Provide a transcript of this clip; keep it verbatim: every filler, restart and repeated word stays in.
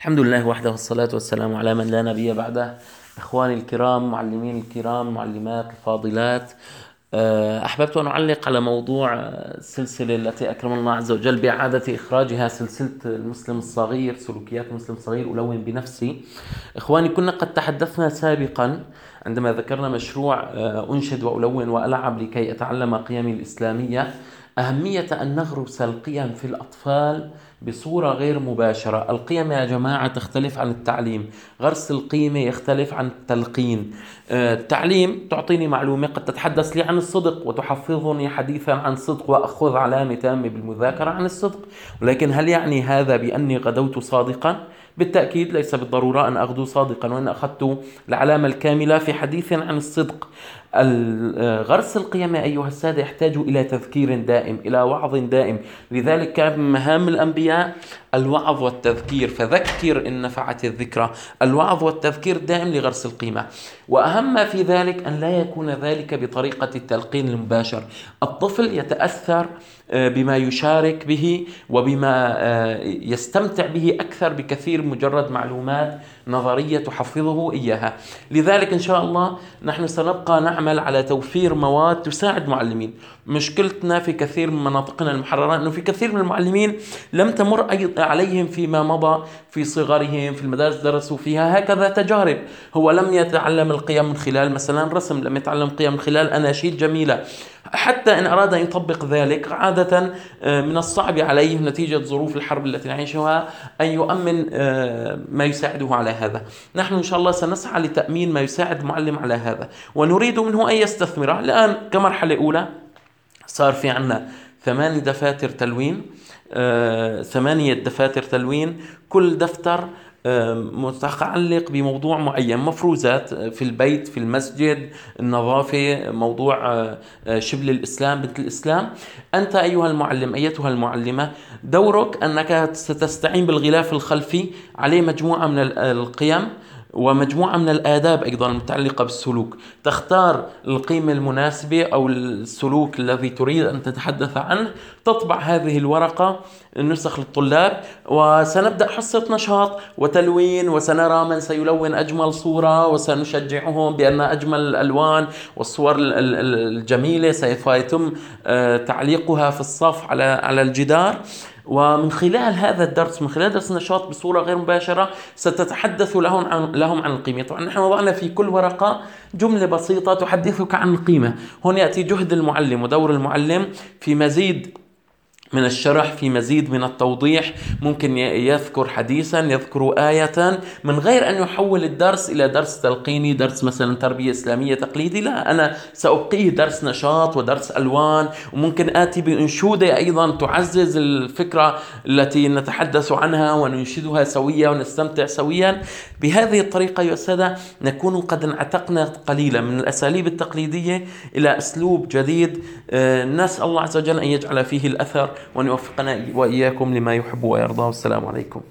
الحمد لله وحده والصلاة والسلام على من لا نبي بعده. إخواني الكرام، معلمين الكرام، معلمات الفاضلات، آه، أحببت أن أعلق على موضوع السلسلة التي أكرم الله عز وجل بإعادة إخراجها، سلسلة المسلم الصغير، سلوكيات المسلم الصغير، ألون بنفسي. إخواني، كنا قد تحدثنا سابقا عندما ذكرنا مشروع آه، أنشد وألون وألعب لكي أتعلم قيمي الإسلامية، أهمية أن نغرس القيم في الأطفال بصورة غير مباشرة. القيم يا جماعة تختلف عن التعليم، غرس القيمة يختلف عن التلقين. آه، التعليم تعطيني معلومة، قد تتحدث لي عن الصدق وتحفظني حديثا عن صدق وأخذ علامة تامة بالمذاكرة عن الصدق، ولكن هل يعني هذا بأني غدوت صادقا؟ بالتأكيد ليس بالضرورة أن أغدو صادقا وإن أخذت العلامة الكاملة في حديث عن الصدق. غرس القيم أيها السادة يحتاج إلى تذكير دائم، إلى وعظ دائم. لذلك كان من مهام الأنبياء الوعظ والتذكير، فذكر إن نفعت الذكرى. الوعظ والتذكير دائم لغرس القيمة، وأهم ما في ذلك أن لا يكون ذلك بطريقة التلقين المباشر. الطفل يتأثر بما يشارك به وبما يستمتع به أكثر بكثير مجرد معلومات نظرية تحفظه إياها. لذلك إن شاء الله نحن سنبقى نعمل على توفير مواد تساعد معلمين. مشكلتنا في كثير من مناطقنا المحررة أنه في كثير من المعلمين لم تمر عليهم فيما مضى في صغرهم في المدارس درسوا فيها هكذا تجارب. هو لم يتعلم القيم من خلال مثلا رسم، لم يتعلم القيم من خلال أناشيد جميلة. حتى إن أراد أن يطبق ذلك عادة من الصعب عليه نتيجة ظروف الحرب التي نعيشها أن يؤمن ما يساعده على هذا. نحن إن شاء الله سنسعى لتأمين ما يساعد المعلم على هذا، ونريد منه أن يستثمر. الآن كمرحلة أولى صار في عنا ثماني دفاتر تلوين، آه، ثمانية دفاتر تلوين، كل دفتر متعلق بموضوع معين، مفروزات في البيت، في المسجد، النظافة، موضوع شبل الإسلام، بنت الإسلام. أنت أيها المعلم، أيتها المعلمة، دورك أنك ستستعين بالغلاف الخلفي عليه مجموعة من القيم ومجموعة من الآداب أيضا المتعلقة بالسلوك. تختار القيمة المناسبة أو السلوك الذي تريد أن تتحدث عنه، تطبع هذه الورقة نسخ للطلاب، وسنبدأ حصة نشاط وتلوين، وسنرى من سيلون أجمل صورة، وسنشجعهم بأن أجمل الألوان والصور الجميلة سوف يتم تعليقها في الصف على على الجدار. ومن خلال هذا الدرس، من خلال درس النشاط بصورة غير مباشرة، ستتحدث لهم عن لهم عن القيمة. طبعا نحن وضعنا في كل ورقة جملة بسيطة تحدثك عن القيمة. هون يأتي جهد المعلم ودور المعلم في مزيد من الشرح، في مزيد من التوضيح. ممكن يذكر حديثا، يذكر آية، من غير أن يحول الدرس إلى درس تلقيني، درس مثلا تربية إسلامية تقليدي. لا، أنا سأبقيه درس نشاط ودرس ألوان، وممكن آتي بأنشودة أيضا تعزز الفكرة التي نتحدث عنها وننشدها سويا ونستمتع سويا. بهذه الطريقة يا سادة نكون قد انعتقنا قليلا من الأساليب التقليدية إلى أسلوب جديد. نسأل الله عز وجل أن يجعل فيه الأثر، وأن يوفقنا وإياكم لما يحب ويرضى. والسلام عليكم.